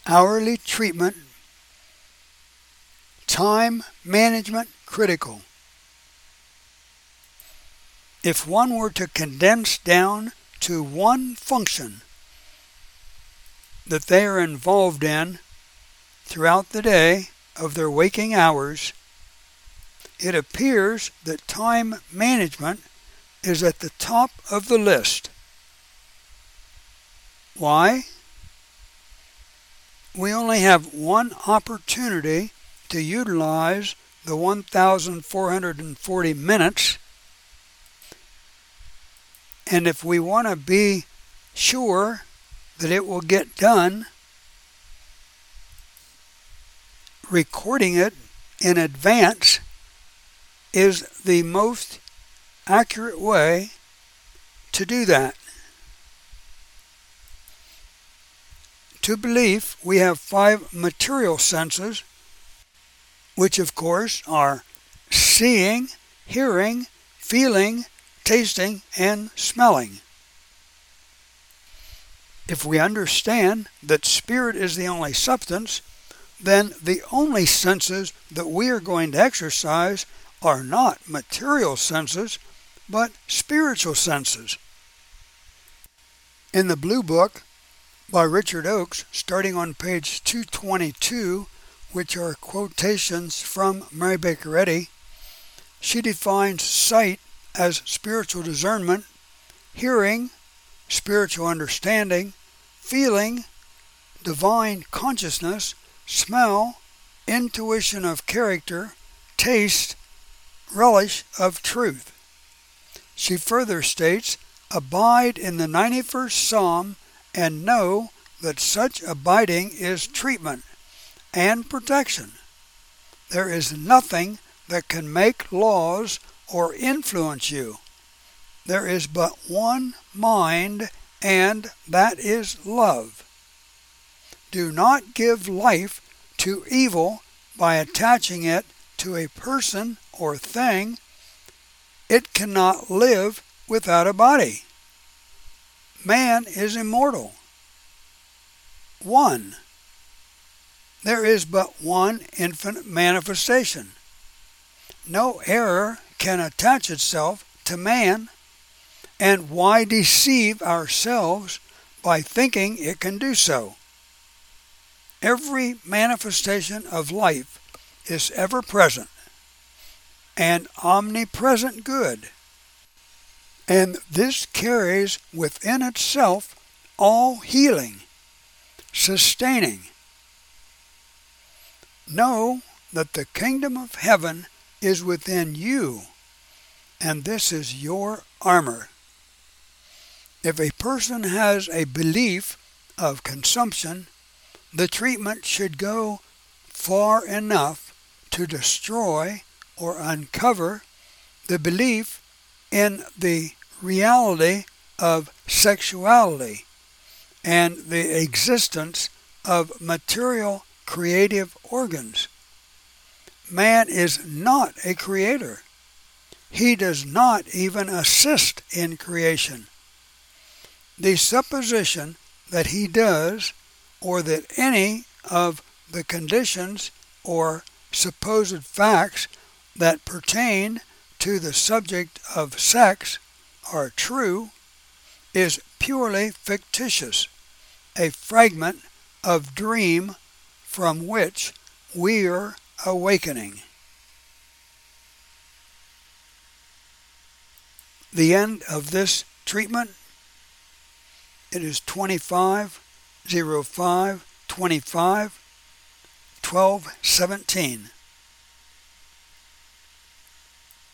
Hourly treatment, time management critical. If one were to condense down to one function that they are involved in throughout the day of their waking hours, it appears that time management is at the top of the list. Why? We only have one opportunity to utilize the 1,440 minutes, and if we want to be sure that it will get done, recording it in advance is the most accurate way to do that. To belief, we have 5 material senses, which of course are seeing, hearing, feeling, tasting, and smelling. If we understand that spirit is the only substance, then the only senses that we are going to exercise are not material senses, but spiritual senses. In the Blue Book by Richard Oakes, starting on page 222, which are quotations from Mary Baker Eddy, she defines sight as spiritual discernment, hearing, spiritual understanding, feeling, divine consciousness, smell, intuition of character, taste, relish of truth. She further states, abide in the 91st Psalm and know that such abiding is treatment and protection. There is nothing that can make laws or influence you. There is but one mind, and that is love. Do not give life to evil by attaching it to a person or thing. It cannot live without a body. Man is immortal. 1. There is but one infinite manifestation. No error can attach itself to man, and why deceive ourselves by thinking it can do so? Every manifestation of life is ever present and omnipresent good, and this carries within itself all healing, sustaining. Know that the kingdom of heaven is within you, and this is your armor. If a person has a belief of consumption, the treatment should go far enough to destroy or uncover the belief in the reality of sexuality and the existence of material creative organs. Man is not a creator. He does not even assist in creation. The supposition that he does, or that any of the conditions or supposed facts that pertain to the subject of sex are true, is purely fictitious, a fragment of dream from which we're awakening. The end of this treatment, it is 25/05/25, 12/17.